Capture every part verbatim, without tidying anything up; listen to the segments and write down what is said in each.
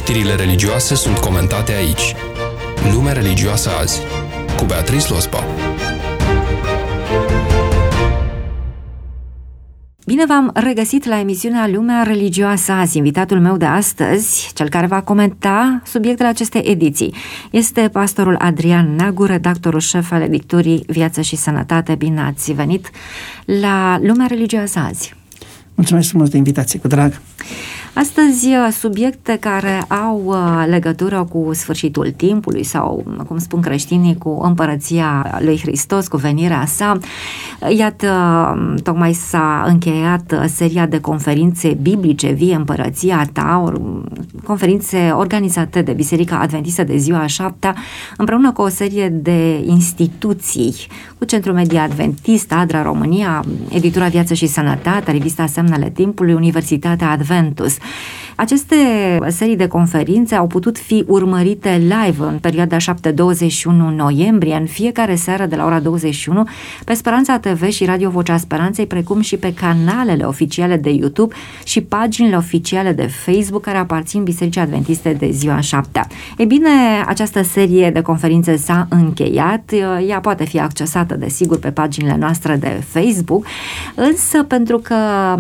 Știrile religioase sunt comentate aici. Lumea religioasă azi, cu Beatrice Lospa. Bine v-am regăsit la emisiunea Lumea religioasă azi. Invitatul meu de astăzi, cel care va comenta subiectele acestei ediții, este pastorul Adrian Neagu, redactorul șef al editurii Viață și Sănătate. Bine ați venit la Lumea religioasă azi. Mulțumesc frumos de invitație, cu drag. Astăzi, subiecte care au legătură cu sfârșitul timpului sau, cum spun creștinii, cu împărăția lui Hristos, cu venirea sa. Iată, tocmai s-a încheiat seria de conferințe biblice, Vie împărăția ta, conferințe organizate de Biserica Adventistă de ziua a șaptea, împreună cu o serie de instituții, cu Centrul Media Adventist, ADRA România, Editura Viață și Sănătate, revista Semnele Timpului, Universitatea Adventus. Aceste serii de conferințe au putut fi urmărite live în perioada șapte douăzeci și unu noiembrie, în fiecare seară de la ora douăzeci și unu, pe Speranța T V și Radio Vocea Speranței, precum și pe canalele oficiale de YouTube și paginile oficiale de Facebook care aparțin Bisericii Adventiste de ziua a șaptea. E bine, această serie de conferințe s-a încheiat, ea poate fi accesată, desigur, pe paginile noastre de Facebook, însă pentru că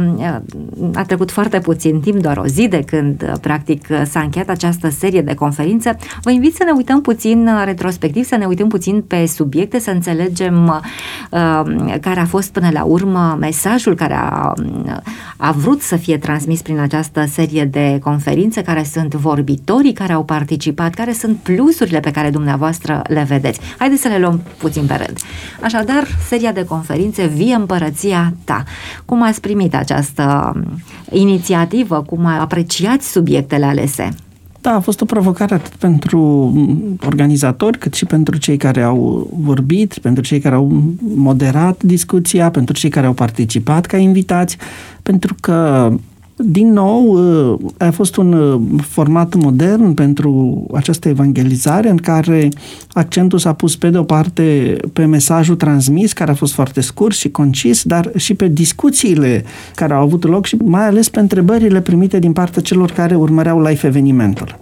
a trecut foarte puțin timp, doar o zi de când practic s-a încheiat această serie de conferințe, vă invit să ne uităm puțin retrospectiv, să ne uităm puțin pe subiecte, să înțelegem uh, care a fost până la urmă mesajul care a, a vrut să fie transmis prin această serie de conferințe, care sunt vorbitorii care au participat, care sunt plusurile pe care dumneavoastră le vedeți. Haideți să le luăm puțin pe rând. Așadar, seria de conferințe Vie împărăția ta. Cum ați primit această inițiativă? Cum apreciați subiectele alese? Da, a fost o provocare atât pentru organizatori, cât și pentru cei care au vorbit, pentru cei care au moderat discuția, pentru cei care au participat ca invitați, pentru că, din nou, a fost un format modern pentru această evangelizare în care accentul s-a pus pe de o parte pe mesajul transmis, care a fost foarte scurt și concis, dar și pe discuțiile care au avut loc și mai ales pe întrebările primite din partea celor care urmăreau live evenimentul.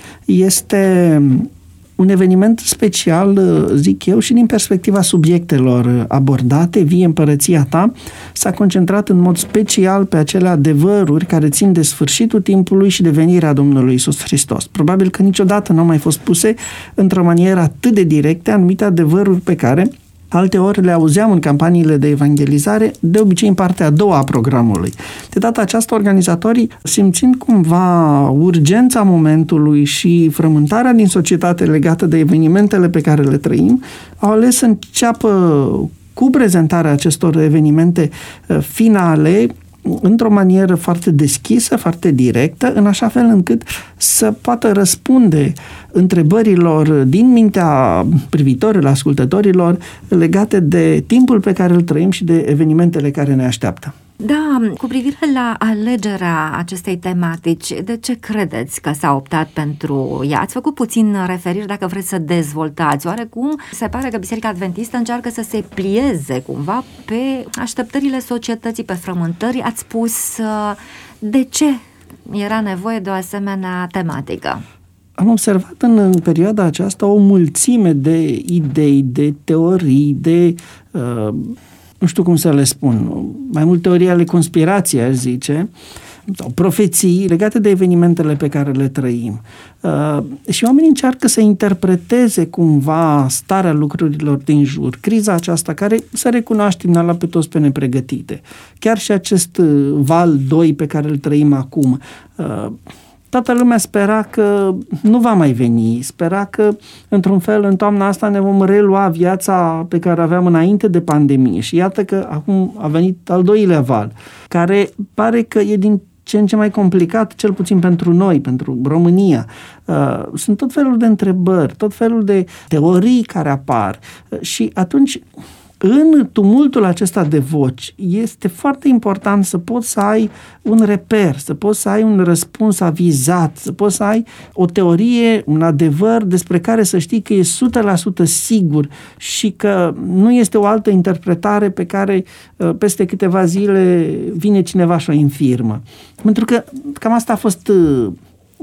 Este un eveniment special, zic eu, și din perspectiva subiectelor abordate. Vie împărăția ta s-a concentrat în mod special pe acele adevăruri care țin de sfârșitul timpului și de venirea Domnului Iisus Hristos. Probabil că niciodată nu au mai fost puse într-o manieră atât de directă anumite adevăruri pe care alte ori le auzeam în campaniile de evangelizare, de obicei în partea a doua a programului. De data aceasta, organizatorii, simțind cumva urgența momentului și frământarea din societate legată de evenimentele pe care le trăim, au ales să înceapă cu prezentarea acestor evenimente finale într-o manieră foarte deschisă, foarte directă, în așa fel încât să poată răspunde întrebărilor din mintea privitorilor, ascultătorilor, legate de timpul pe care îl trăim și de evenimentele care ne așteaptă. Da, cu privire la alegerea acestei tematici, de ce credeți că s-a optat pentru ea? Ați făcut puțin referiri, dacă vreți să dezvoltați. Oarecum se pare că Biserica Adventistă încearcă să se plieze cumva pe așteptările societății, pe frământări. Ați spus de ce era nevoie de o asemenea tematică. Am observat în, în perioada aceasta o mulțime de idei, de teorii, de... Uh, nu știu cum să le spun, mai mult teorii ale conspirației, aș zice, sau profeții legate de evenimentele pe care le trăim. Uh, și oamenii încearcă să interpreteze cumva starea lucrurilor din jur, criza aceasta care, să recunoaștem, ne-a luat pe toți pe nepregătite. Chiar și acest val doi pe care îl trăim acum, uh, toată lumea spera că nu va mai veni, spera că, într-un fel, în toamna asta ne vom relua viața pe care aveam înainte de pandemie. Și iată că acum a venit al doilea val, care pare că e din ce în ce mai complicat, cel puțin pentru noi, pentru România. Sunt tot felul de întrebări, tot felul de teorii care apar și atunci... În tumultul acesta de voci este foarte important să poți să ai un reper, să poți să ai un răspuns avizat, să poți să ai o teorie, un adevăr despre care să știi că e o sută la sută sigur și că nu este o altă interpretare pe care peste câteva zile vine cineva și o infirmă. Pentru că cam asta a fost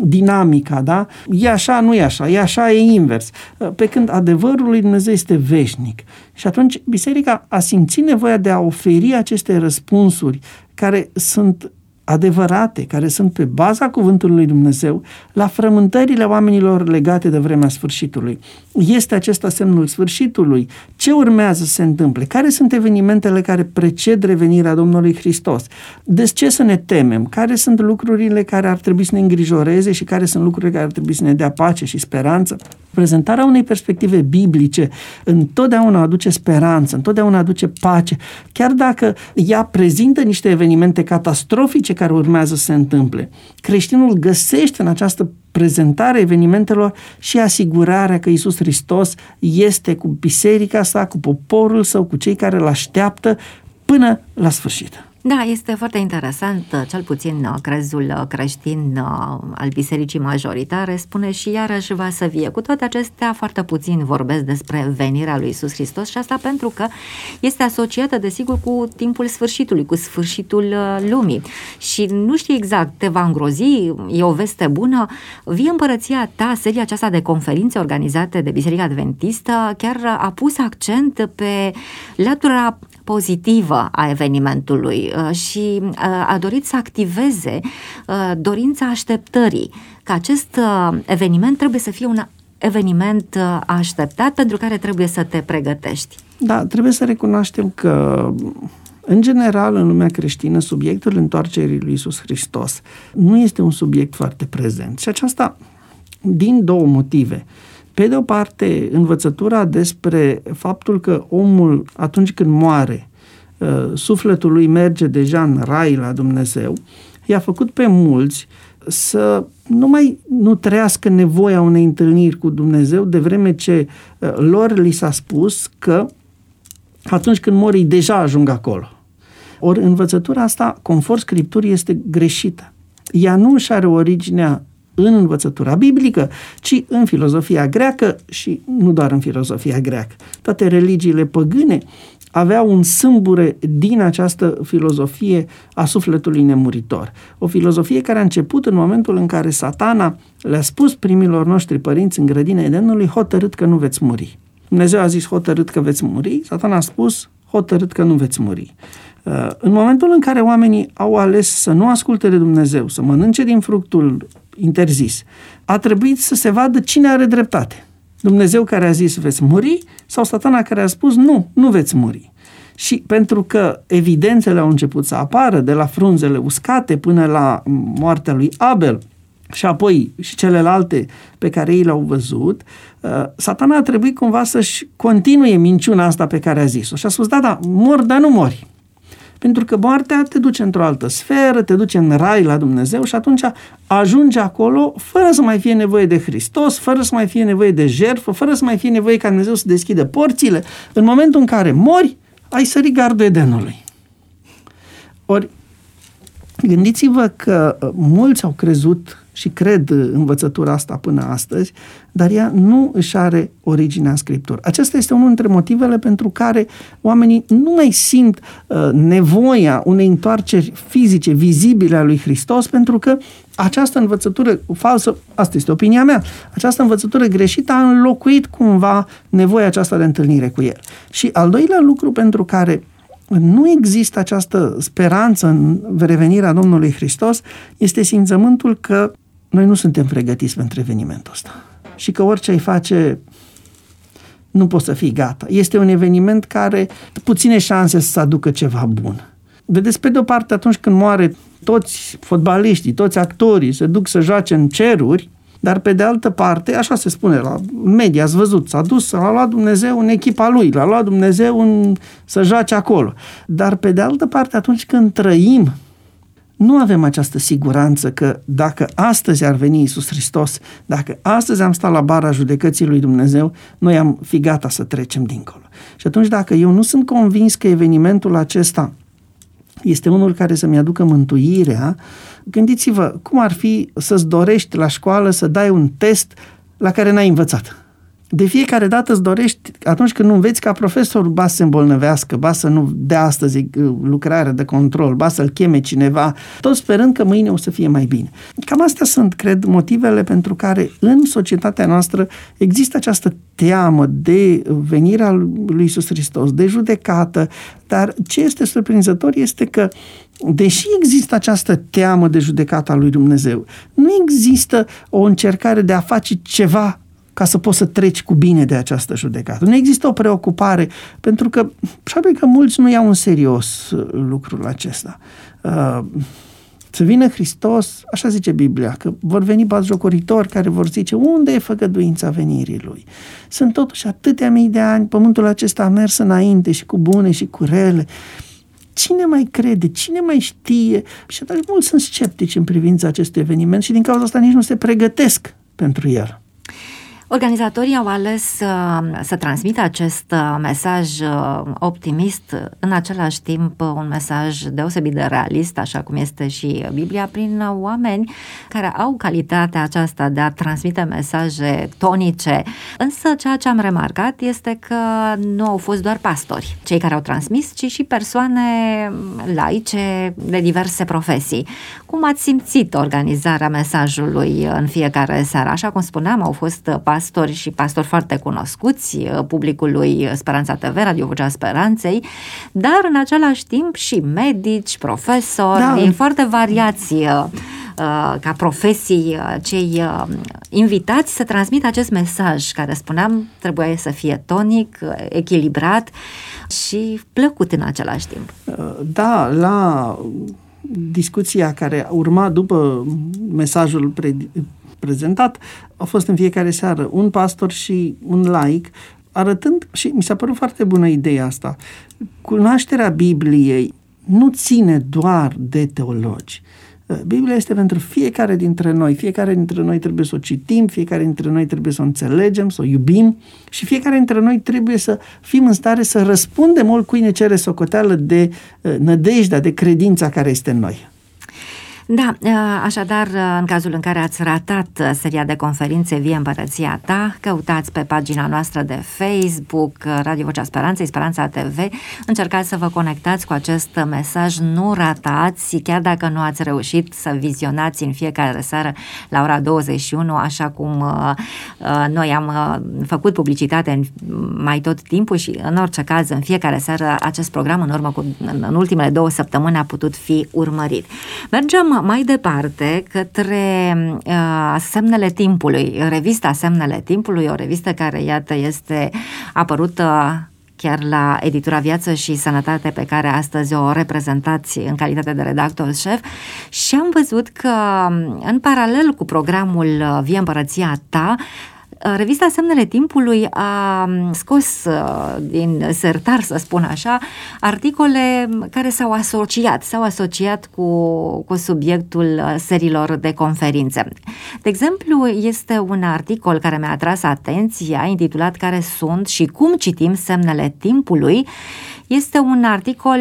dinamica, da? E așa, nu e așa, e așa, e invers. Pe când adevărul lui Dumnezeu este veșnic. Și atunci biserica a simțit nevoia de a oferi aceste răspunsuri care sunt adevărate, care sunt pe baza cuvântului lui Dumnezeu, la frământările oamenilor legate de vremea sfârșitului. Este acesta semnul sfârșitului? Ce urmează să se întâmple? Care sunt evenimentele care preced revenirea Domnului Hristos? De ce să ne temem? Care sunt lucrurile care ar trebui să ne îngrijoreze și care sunt lucrurile care ar trebui să ne dea pace și speranță? Prezentarea unei perspective biblice întotdeauna aduce speranță, întotdeauna aduce pace, chiar dacă ea prezintă niște evenimente catastrofice care urmează să se întâmple. Creștinul găsește în această prezentare evenimentelor și asigurarea că Iisus Hristos este cu biserica sa, cu poporul său, cu cei care îl așteaptă până la sfârșit. Da, este foarte interesant, cel puțin crezul creștin al bisericii majoritare spune și iarăși va să vie. Cu toate acestea, foarte puțin vorbesc despre venirea lui Iisus Hristos și asta pentru că este asociată, desigur, cu timpul sfârșitului, cu sfârșitul lumii. Și nu știu exact, te va îngrozi, e o veste bună, vie împărăția ta, seria aceasta de conferințe organizate de Biserica Adventistă, chiar a pus accent pe latura pozitivă a evenimentului și a dorit să activeze dorința așteptării, că acest eveniment trebuie să fie un eveniment așteptat pentru care trebuie să te pregătești. Da, trebuie să recunoaștem că în general, în lumea creștină, subiectul întoarcerii lui Iisus Hristos nu este un subiect foarte prezent. Și aceasta din două motive. Pe de o parte, învățătura despre faptul că omul, atunci când moare, sufletul lui merge deja în rai la Dumnezeu, i-a făcut pe mulți să nu mai nu trăiască nevoia unei întâlniri cu Dumnezeu, de vreme ce lor li s-a spus că atunci când mor ei deja ajung acolo. Ori învățătura asta, conform Scripturii, este greșită. Ea nu își are originea în învățătura biblică, ci în filozofia greacă și nu doar în filozofia greacă. Toate religiile păgâne aveau un sâmbure din această filozofie a sufletului nemuritor. O filozofie care a început în momentul în care Satana le-a spus primilor noștri părinți în grădina Edenului, hotărât că nu veți muri. Dumnezeu a zis hotărât că veți muri, Satana a spus hotărât că nu veți muri. În momentul în care oamenii au ales să nu asculte de Dumnezeu, să mănânce din fructul interzis, a trebuit să se vadă cine are dreptate. Dumnezeu care a zis veți muri sau Satana care a spus nu, nu veți muri. Și pentru că evidențele au început să apară, de la frunzele uscate până la moartea lui Abel și apoi și celelalte pe care ei le-au văzut, Satana a trebuit cumva să-și continue minciuna asta pe care a zis-o. Și a spus, da, da, mor, dar nu mori. Pentru că moartea te duce într-o altă sferă, te duce în rai la Dumnezeu și atunci ajunge acolo fără să mai fie nevoie de Hristos, fără să mai fie nevoie de jertfă, fără să mai fie nevoie ca Dumnezeu să deschidă porțile. În momentul în care mori, ai sărit gardul Edenului. Ori, gândiți-vă că mulți au crezut și cred învățătura asta până astăzi, dar ea nu își are originea în Scriptură. Acesta este unul dintre motivele pentru care oamenii nu mai simt uh, nevoia unei întoarceri fizice, vizibile a lui Hristos, pentru că această învățătură falsă, asta este opinia mea, această învățătură greșită a înlocuit cumva nevoia aceasta de întâlnire cu El. Și al doilea lucru pentru care nu există această speranță în revenirea Domnului Hristos este simțământul că noi nu suntem pregătiți pentru evenimentul ăsta și că orice ai face nu poți să fii gata. Este un eveniment care puține șanse să aducă ceva bun. Vedeți, pe de-o parte, atunci când moare toți fotbaliștii, toți actorii se duc să joace în ceruri, dar pe de altă parte, așa se spune la media, ați văzut, s-a dus, l-a luat Dumnezeu în echipa lui, l-a luat Dumnezeu în, să joace acolo. Dar pe de altă parte, atunci când trăim, nu avem această siguranță că dacă astăzi ar veni Iisus Hristos, dacă astăzi am stat la bara judecății lui Dumnezeu, noi am fi gata să trecem dincolo. Și atunci dacă eu nu sunt convins că evenimentul acesta este unul care să-mi aducă mântuirea, gândiți-vă cum ar fi să-ți dorești la școală să dai un test la care n-ai învățat. de fiecare dată îți dorești, atunci când nu înveți ca profesor, ba să se îmbolnăvească, ba să nu dea astăzi lucrare de control, ba să-l cheme cineva, tot sperând că mâine o să fie mai bine. Cam astea sunt, cred, motivele pentru care în societatea noastră există această teamă de venirea lui Iisus Hristos, de judecată, dar ce este surprinzător este că deși există această teamă de judecată a lui Dumnezeu, nu există o încercare de a face ceva ca să poți să treci cu bine de această judecată. Nu există o preocupare, pentru că probabil că mulți nu iau în serios lucrul acesta. Să vină Hristos, așa zice Biblia, că vor veni batjocoritori care vor zice, unde e făgăduința venirii Lui? Sunt totuși atâtea mii de ani, pământul acesta a mers înainte și cu bune și cu rele. Cine mai crede? Cine mai știe? Și atunci mulți sunt sceptici în privința acestui eveniment și din cauza asta nici nu se pregătesc pentru el. Organizatorii au ales să, să transmită acest mesaj optimist, în același timp un mesaj deosebit de realist, așa cum este și Biblia, prin oameni care au calitatea aceasta de a transmite mesaje tonice. Însă ceea ce am remarcat este că nu au fost doar pastori cei care au transmis, ci și persoane laice de diverse profesii. Cum ați simțit organizarea mesajului în fiecare seară? Așa cum spuneam, au fost pastori pastori și pastori foarte cunoscuți publicului Speranța T V, Radio Vocea Speranței, dar în același timp și medici, profesori, da. Foarte variați ca profesii, cei invitați să transmită acest mesaj care, spuneam, trebuie să fie tonic, echilibrat și plăcut în același timp. Da, la discuția care urma după mesajul pre- prezentat, a fost în fiecare seară un pastor și un laic, arătând, și mi s-a părut foarte bună ideea asta, cunoașterea Bibliei nu ține doar de teologi. Biblia este pentru fiecare dintre noi. Fiecare dintre noi trebuie să o citim, fiecare dintre noi trebuie să o înțelegem, să o iubim și fiecare dintre noi trebuie să fim în stare să răspundem oricui ne cere socoteală de nădejdea, de credința care este în noi. Da, așadar, în cazul în care ați ratat seria de conferințe Vie Împărăția Ta, căutați pe pagina noastră de Facebook, Radio Vocea Speranței, Speranța T V, încercați să vă conectați cu acest mesaj, nu ratați, chiar dacă nu ați reușit să vizionați în fiecare seară la ora douăzeci și unu, așa cum noi am făcut publicitate mai tot timpul și în orice caz, în fiecare seară, acest program în urmă cu, în ultimele două săptămâni a putut fi urmărit. Mergem mai departe către uh, Semnele Timpului, revista Semnele Timpului, o revistă care, iată, este apărută chiar la editura Viață și Sănătate, pe care astăzi o reprezentați în calitate de redactor șef, și am văzut că în paralel cu programul Vie Împărăția Ta, revista Semnele Timpului a scos din sertar, să spun așa, articole care s-au asociat, s-au asociat cu, cu subiectul seriilor de conferințe. De exemplu, este un articol care mi-a atras atenția, intitulat Care sunt și cum citim semnele timpului. Este un articol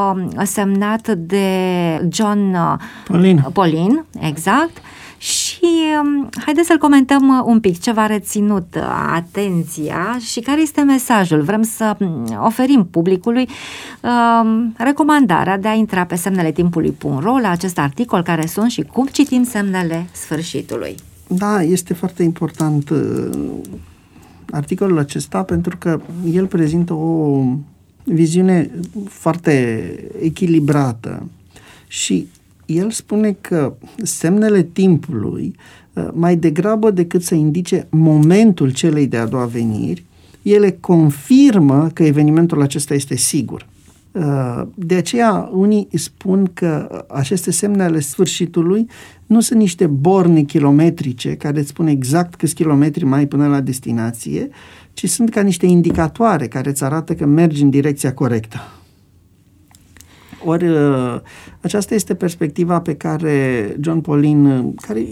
semnat de John Paulin, Paulin, exact. Și haideți să-l comentăm un pic, ce v-a reținut atenția și care este mesajul. Vrem să oferim publicului uh, recomandarea de a intra pe semnele timpului punct ro la acest articol, care sunt și cum citim semnele sfârșitului. Da, este foarte important uh, articolul acesta, pentru că el prezintă o viziune foarte echilibrată și el spune că semnele timpului, mai degrabă decât să indice momentul celei de-a doua veniri, ele confirmă că evenimentul acesta este sigur. De aceea unii spun că aceste semne ale sfârșitului nu sunt niște borne kilometrice care îți spun exact câți kilometri mai ai până la destinație, ci sunt ca niște indicatoare care îți arată că mergi în direcția corectă. Ori aceasta este perspectiva pe care John Paulin, care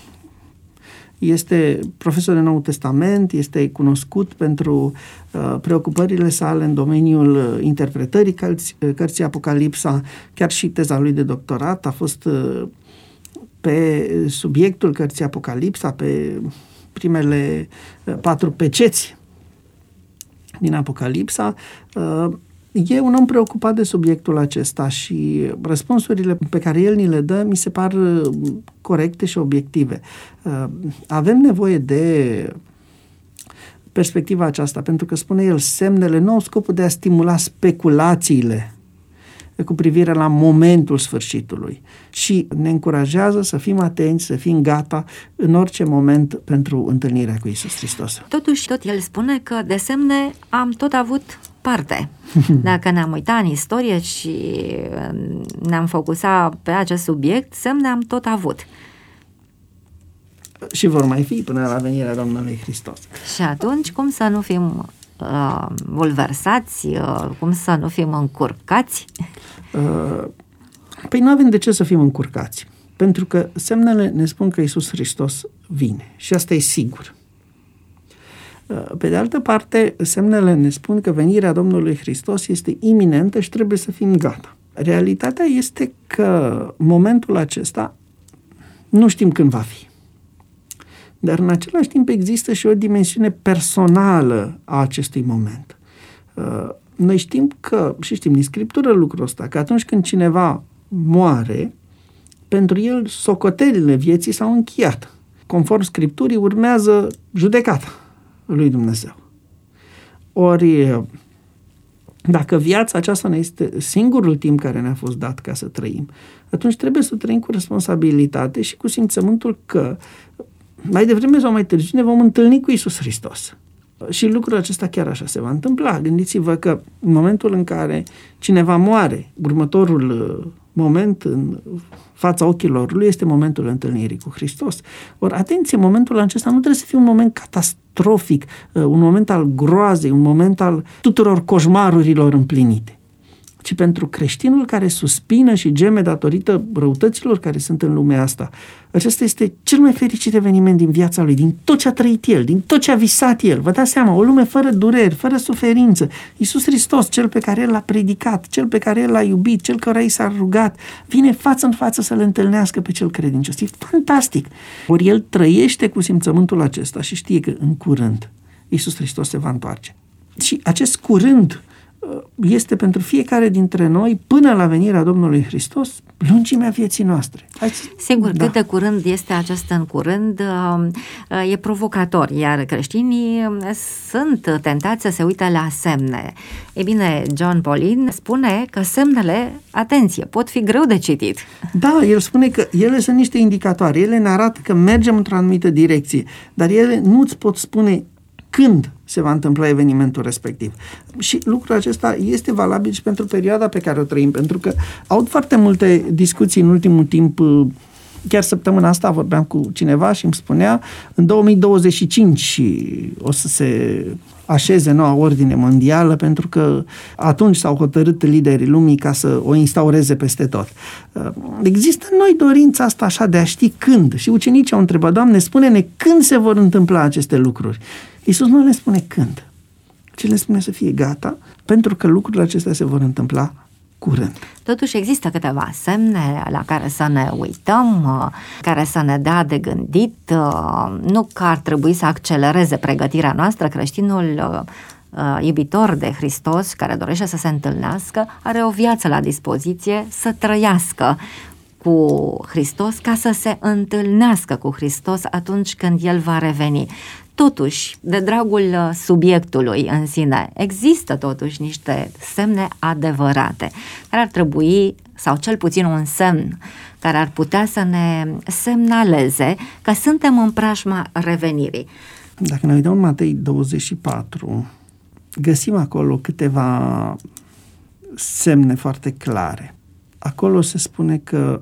este profesor de Nou Testament, este cunoscut pentru preocupările sale în domeniul interpretării cărții Apocalipsa, chiar și teza lui de doctorat a fost pe subiectul cărții Apocalipsa, pe primele patru peceți din Apocalipsa, e un om preocupat de subiectul acesta și răspunsurile pe care el ni le dă mi se par corecte și obiective. Avem nevoie de perspectiva aceasta, pentru că, spune el, semnele nu au scopul de a stimula speculațiile cu privire la momentul sfârșitului, ci ne încurajează să fim atenți, să fim gata în orice moment pentru întâlnirea cu Iisus Hristos. Totuși, tot el spune că de semne am tot avut parte. Dacă ne-am uitat în istorie și ne-am focusat pe acest subiect, semne am tot avut. Și vor mai fi până la venirea Domnului Hristos. Și atunci, cum să nu fim uh, bulversați, uh, cum să nu fim încurcați? Uh, păi nu avem de ce să fim încurcați, pentru că semnele ne spun că Iisus Hristos vine și asta e sigur. Uh, pe de altă parte, semnele ne spun că venirea Domnului Hristos este iminentă și trebuie să fim gata. Realitatea este că momentul acesta nu știm când va fi. Dar în același timp există și o dimensiune personală a acestui moment. Noi știm că, și știm din Scriptură lucrul ăsta, că atunci când cineva moare, pentru el socotelile vieții s-au încheiat. Conform Scripturii urmează judecata lui Dumnezeu. Ori, dacă viața aceasta ne este singurul timp care ne-a fost dat ca să trăim, atunci trebuie să trăim cu responsabilitate și cu simțământul că mai devreme sau mai târziu ne vom întâlni cu Iisus Hristos. Și lucrul acesta chiar așa se va întâmpla. Gândiți-vă că în momentul în care cineva moare, următorul moment în fața ochilor lui este momentul întâlnirii cu Hristos. Ori, atenție, momentul acesta nu trebuie să fie un moment catastrofic, un moment al groazei, un moment al tuturor coșmarurilor împlinite, ci pentru creștinul care suspină și geme datorită răutăților care sunt în lumea asta. Acesta este cel mai fericit eveniment din viața lui, din tot ce a trăit el, din tot ce a visat el. Vă dați seama, o lume fără dureri, fără suferință. Iisus Hristos, cel pe care el l-a predicat, cel pe care el l-a iubit, cel care i s-a rugat, vine față în față să-l întâlnească pe cel credincios. E fantastic! Ori el trăiește cu simțământul acesta și știe că în curând Iisus Hristos se va întoarce. Și acest curând este pentru fiecare dintre noi, până la venirea Domnului Hristos, lungimea vieții noastre. Azi, Sigur, da. Cât de curând este acest în curând, e provocator, iar creștinii sunt tentați să se uite la semne. E bine, John Paulin spune că semnele, atenție, pot fi greu de citit. Da, el spune că ele sunt niște indicatoare, ele ne arată că mergem într-o anumită direcție, dar ele nu îți pot spune când se va întâmpla evenimentul respectiv. Și lucrul acesta este valabil și pentru perioada pe care o trăim, pentru că aud foarte multe discuții în ultimul timp. Chiar săptămâna asta vorbeam cu cineva și îmi spunea în două mii douăzeci și cinci o să se așeze noua ordine mondială, pentru că atunci s-au hotărât liderii lumii ca să o instaureze peste tot. Există în noi dorința asta așa de a ști când. Și ucenicii au întrebat: Doamne, spune-ne când se vor întâmpla aceste lucruri. Iisus nu le spune când, ci le spune să fie gata, pentru că lucrurile acestea se vor întâmpla curând. Totuși există câteva semne la care să ne uităm, care să ne dea de gândit, nu că ar trebui să accelereze pregătirea noastră. Creștinul iubitor de Hristos, care dorește să se întâlnească, are o viață la dispoziție să trăiască cu Hristos, ca să se întâlnească cu Hristos atunci când El va reveni. Totuși, de dragul subiectului în sine, există totuși niște semne adevărate care ar trebui, sau cel puțin un semn care ar putea să ne semnaleze că suntem în preajma revenirii. Dacă ne uităm în Matei douăzeci și patru, găsim acolo câteva semne foarte clare. Acolo se spune că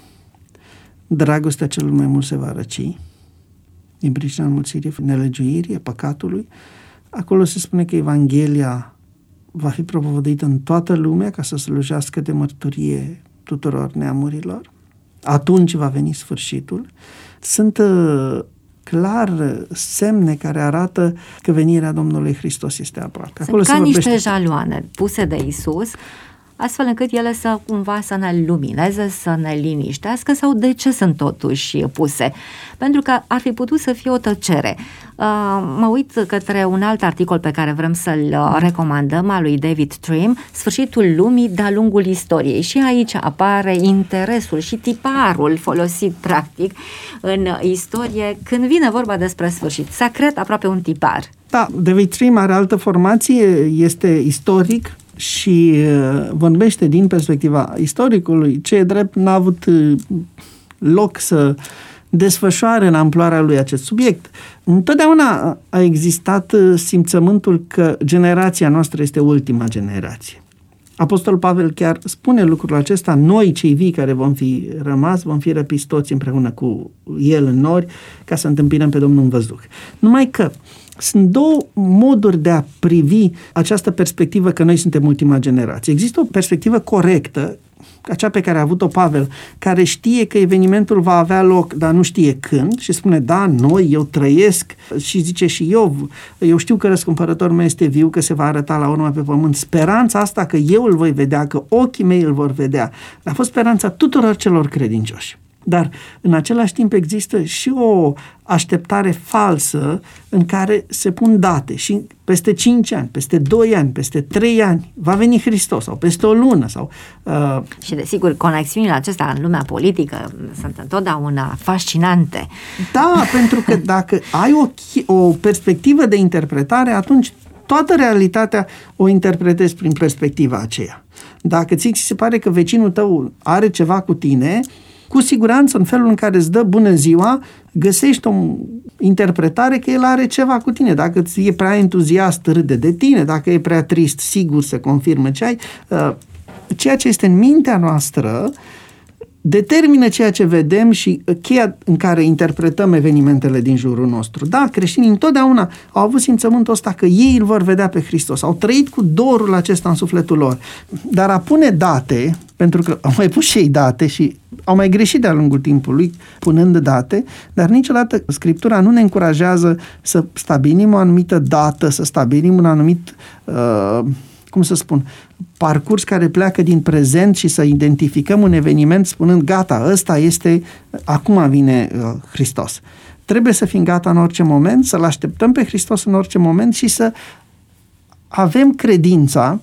dragostea celor mai mult se va răci din pricina înmulțirii nelegiuirii, păcatului. Acolo se spune că Evanghelia va fi propovăduită în toată lumea ca să slujească de mărturie tuturor neamurilor. Atunci va veni sfârșitul. Sunt uh, clar semne care arată că venirea Domnului Hristos este aproape. Sunt ca niște jaloane puse de Iisus astfel încât ele să cumva să ne lumineze, să ne liniștească, sau de ce sunt totuși puse? Pentru că ar fi putut să fie o tăcere. Mă uit către un alt articol pe care vrem să-l recomandăm, al lui David Trim, Sfârșitul lumii de-a lungul istoriei. Și aici apare interesul și tiparul folosit practic în istorie când vine vorba despre sfârșit. S-a creat aproape un tipar. Da, David Trim are altă formație, este istoric și vorbește din perspectiva istoricului. Ce e drept, n-a avut loc să desfășoare în amploarea lui acest subiect. Întotdeauna a existat simțământul că generația noastră este ultima generație. Apostolul Pavel chiar spune lucrul acesta: noi, cei vii care vom fi rămas, vom fi răpiți toți împreună cu el în nori, ca să întâmpinăm pe Domnul în văzduh. Numai că sunt două moduri de a privi această perspectivă că noi suntem ultima generație. Există o perspectivă corectă, acea pe care a avut-o Pavel, care știe că evenimentul va avea loc, dar nu știe când, și spune, da, noi, eu trăiesc, și zice și eu, eu știu că răscumpărătorul meu este viu, că se va arăta la urmă pe pământ. Speranța asta că eu îl voi vedea, că ochii mei îl vor vedea, a fost speranța tuturor celor credincioși. Dar în același timp există și o așteptare falsă în care se pun date și peste cinci ani, peste doi ani, peste trei ani va veni Hristos, sau peste o lună. Sau, uh... Și desigur, conexiunile acestea în lumea politică sunt întotdeauna fascinante. Da, pentru că dacă ai o, o perspectivă de interpretare, atunci toată realitatea o interpretezi prin perspectiva aceea. Dacă ți se pare că vecinul tău are ceva cu tine, cu siguranță, în felul în care îți dă bună ziua, găsești o interpretare că el are ceva cu tine. Dacă ți e prea entuziast, râde de tine. Dacă e prea trist, sigur se confirmă ce ai. Ceea ce este în mintea noastră determină ceea ce vedem și cheia în care interpretăm evenimentele din jurul nostru. Da, creștinii întotdeauna au avut simțământul ăsta că ei îl vor vedea pe Hristos. Au trăit cu dorul acesta în sufletul lor. Dar a pune date, pentru că au mai pus și ei date și au mai greșit de-a lungul timpului punând date, dar niciodată Scriptura nu ne încurajează să stabilim o anumită dată, să stabilim un anumit, uh, cum să spun, parcurs care pleacă din prezent și să identificăm un eveniment spunând, gata, ăsta este, acum vine uh, Hristos. Trebuie să fim gata în orice moment, să-L așteptăm pe Hristos în orice moment și să avem credința,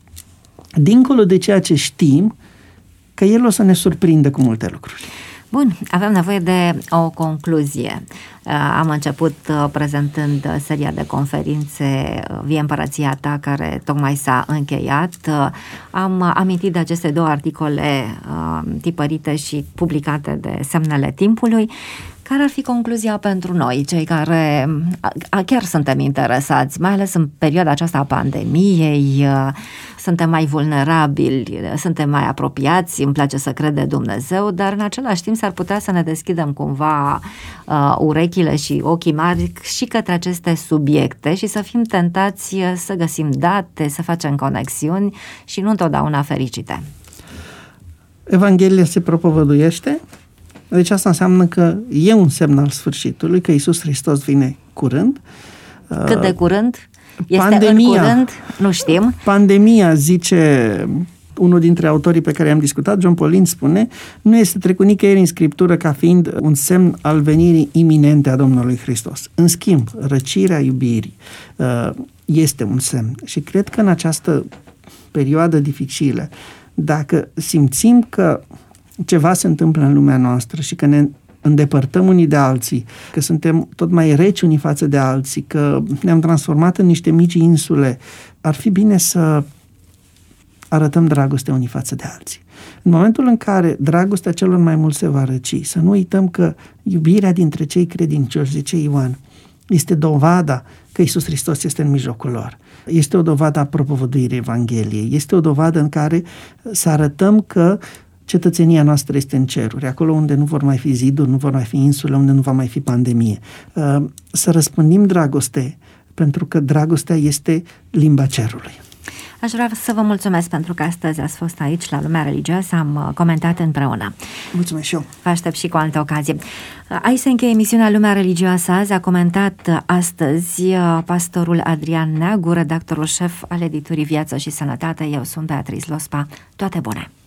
dincolo de ceea ce știm, că El o să ne surprindă cu multe lucruri. Bun, avem nevoie de o concluzie. Am început prezentând seria de conferințe Vie Împărăția Ta, care tocmai s-a încheiat. Am amintit de aceste două articole tipărite și publicate de Semnele Timpului. Care ar fi concluzia pentru noi, cei care chiar suntem interesați, mai ales în perioada aceasta a pandemiei, suntem mai vulnerabili, suntem mai apropiați, îmi place să cred de Dumnezeu, dar în același timp s-ar putea să ne deschidem cumva uh, urechile și ochii mari și către aceste subiecte și să fim tentați să găsim date, să facem conexiuni și nu întotdeauna fericite. Evanghelia se propovăduiește. Deci asta înseamnă că e un semn al sfârșitului, că Iisus Hristos vine curând. Cât de curând? Este pandemia, în curând? Nu știm. Pandemia, zice unul dintre autorii pe care i-am discutat, John Paulin, spune, nu este trecut nicăieri în Scriptură ca fiind un semn al venirii iminente a Domnului Hristos. În schimb, răcirea iubirii este un semn. Și cred că în această perioadă dificilă, dacă simțim că ceva se întâmplă în lumea noastră și că ne îndepărtăm unii de alții, că suntem tot mai reci unii față de alții, că ne-am transformat în niște mici insule, ar fi bine să arătăm dragoste unii față de alții. În momentul în care dragostea celor mai mulți se va răci, să nu uităm că iubirea dintre cei credincioși, zice Ioan, este dovada că Iisus Hristos este în mijlocul lor. Este o dovadă a propovăduirii Evangheliei. Este o dovadă în care să arătăm că cetățenia noastră este în ceruri, acolo unde nu vor mai fi ziduri, nu vor mai fi insule, unde nu va mai fi pandemie. Să răspândim dragoste, pentru că dragostea este limba cerului. Aș vrea să vă mulțumesc pentru că astăzi ați fost aici la Lumea Religioasă, am comentat împreună. Mulțumesc și eu. Vă aștept și cu altă ocazie. Aici se încheie emisiunea Lumea Religioasă. Azi a comentat astăzi pastorul Adrian Neagu, redactorul șef al editurii Viață și Sănătate. Eu sunt Beatrice Lospa. Toate bune!